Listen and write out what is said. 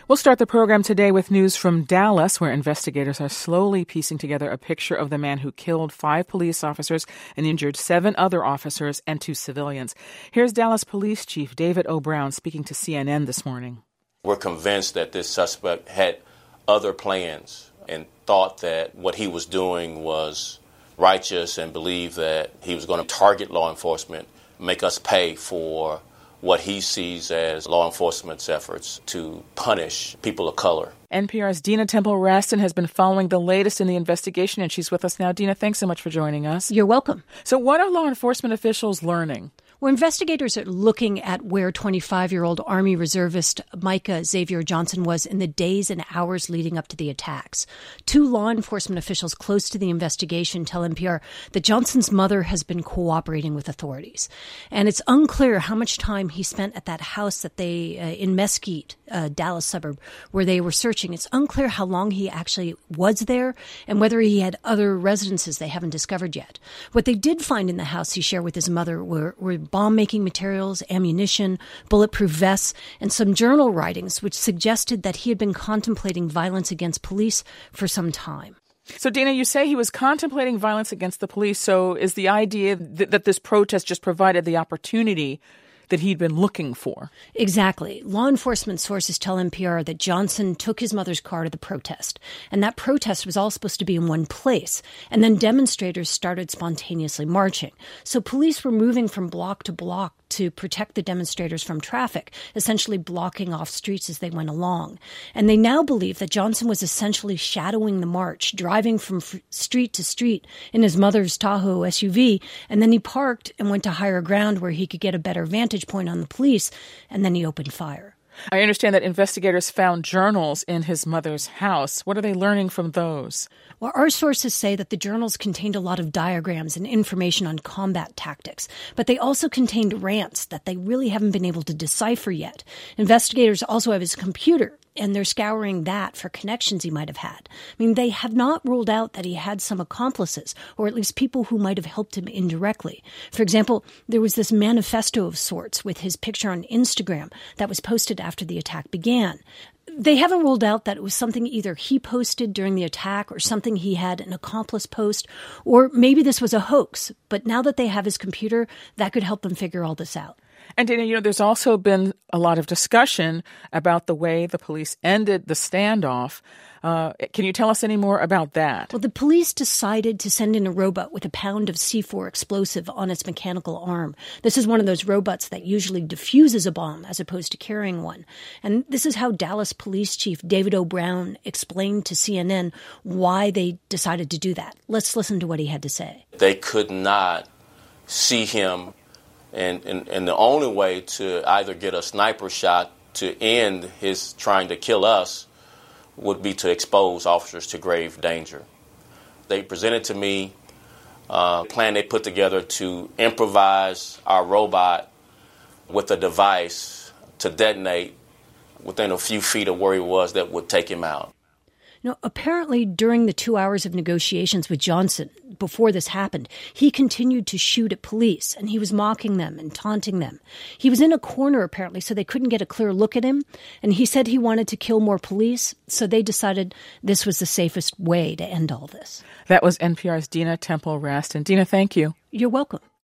We'll start the program today with news from Dallas, where investigators are slowly piecing together a picture of the man who killed 5 police officers and injured 7 other officers and 2 civilians. Here's Dallas Police Chief David O. Brown speaking to CNN this morning. We're convinced that this suspect had other plans and thought that what he was doing was righteous and believed that he was going to target law enforcement, make us pay for what he sees as law enforcement's efforts to punish people of color. NPR's Dina Temple-Raston has been following the latest in the investigation, and she's with us now. Dina, thanks so much for joining us. You're welcome. So what are law enforcement officials learning? Well, investigators are looking at where 25-year-old Army reservist Micah Xavier Johnson was in the days and hours leading up to the attacks. 2 law enforcement officials close to the investigation tell NPR that Johnson's mother has been cooperating with authorities. And it's unclear how much time he spent at that house that they, in Mesquite, Dallas suburb, where they were searching. It's unclear how long he actually was there and whether he had other residences they haven't discovered yet. What they did find in the house he shared with his mother were bomb-making materials, ammunition, bulletproof vests, and some journal writings which suggested that he had been contemplating violence against police for some time. So, Dina, you say he was contemplating violence against the police. So is the idea that this protest just provided the opportunity that he'd been looking for? Exactly. Law enforcement sources tell NPR that Johnson took his mother's car to the protest, and that protest was all supposed to be in one place, and then demonstrators started spontaneously marching. So police were moving from block to block to protect the demonstrators from traffic, essentially blocking off streets as they went along. And they now believe that Johnson was essentially shadowing the march, driving from street to street in his mother's Tahoe SUV, and then he parked and went to higher ground where he could get a better vantage point on the police, and then he opened fire. I understand that investigators found journals in his mother's house. What are they learning from those? Well, our sources say that the journals contained a lot of diagrams and information on combat tactics, but they also contained rants that they really haven't been able to decipher yet. Investigators also have his computer, and they're scouring that for connections he might have had. I mean, they have not ruled out that he had some accomplices, or at least people who might have helped him indirectly. For example, there was this manifesto of sorts with his picture on Instagram that was posted after the attack began. They haven't ruled out that it was something either he posted during the attack or something he had an accomplice post, or maybe this was a hoax. But now that they have his computer, that could help them figure all this out. And, Dana, there's also been a lot of discussion about the way the police ended the standoff. Can you tell us any more about that? Well, the police decided to send in a robot with a pound of C4 explosive on its mechanical arm. This is one of those robots that usually diffuses a bomb as opposed to carrying one. And this is how Dallas Police Chief David O. Brown explained to CNN why they decided to do that. Let's listen to what he had to say. They could not see him, and the only way to either get a sniper shot to end his trying to kill us would be to expose officers to grave danger. They presented to me a plan they put together to improvise our robot with a device to detonate within a few feet of where he was that would take him out. Now, apparently during the 2 hours of negotiations with Johnson, before this happened, he continued to shoot at police, and he was mocking them and taunting them. He was in a corner, apparently, so they couldn't get a clear look at him, and he said he wanted to kill more police, so they decided this was the safest way to end all this. That was NPR's Dina Temple-Raston. Dina, thank you. You're welcome.